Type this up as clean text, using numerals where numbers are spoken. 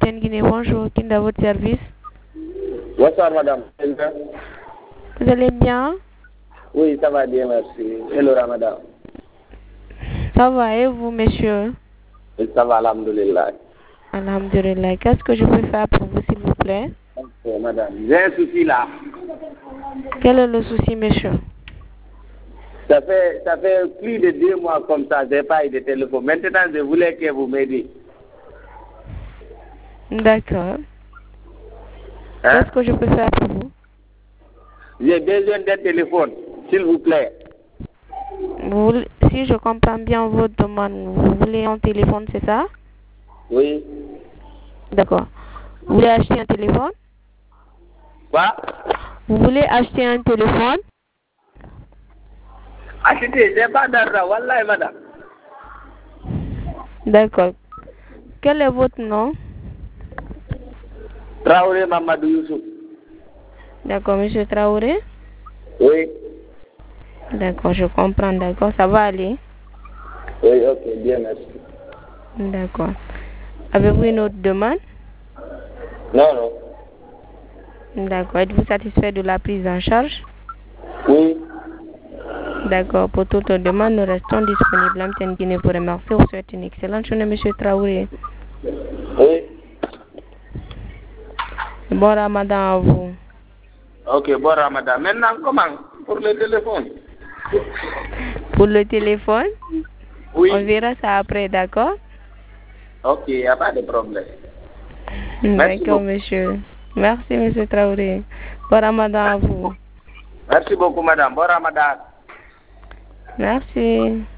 Blamten Guinée, bonjour, qui est à votre service? Bonsoir madame. Vous allez bien? Oui, ça va bien, merci. Hello Ramadan. Ça va et vous, monsieur? Oui, ça va, alhamdoulilah. Alhamdulillah. Qu'est-ce que je peux faire pour vous, s'il vous plaît? Ok, madame. J'ai un souci là. Quel est le souci, monsieur? Ça fait plus de 2 mois comme ça, je n'ai pas eu de téléphone. Maintenant, je voulais que vous m'aidiez. D'accord. Hein? Qu'est-ce que je peux faire pour vous? J'ai besoin d'un téléphone, s'il vous plaît. Si je comprends bien votre demande, vous voulez un téléphone, c'est ça? Oui. D'accord. Vous voulez acheter un téléphone? Quoi? Vous voulez acheter un téléphone? Achetez, je n'ai pas d'argent, wallahi madame. D'accord. Quel est votre nom? Traoré Mamadou Youssouf. D'accord, monsieur Traoré? Oui. D'accord, je comprends, d'accord. Ça va aller? Oui, ok, bien, merci. D'accord. Avez-vous une autre demande? Non, non. D'accord. Êtes-vous satisfait de la prise en charge? Oui. D'accord. Pour toute demande, nous restons disponibles. Blamten Guinée vous remercie. Vous souhaite une excellente journée, monsieur Traoré. Oui. Bon Ramadan à vous. Ok, bon Ramadan. Maintenant, comment? Pour le téléphone? Pour le téléphone? Oui. On verra ça après, d'accord? Ok, il n'y a pas de problème. Merci D'accord, beaucoup. monsieur. Merci, monsieur Traoré. Bon Ramadan à vous. Merci beaucoup, madame. Bon Ramadan. Merci.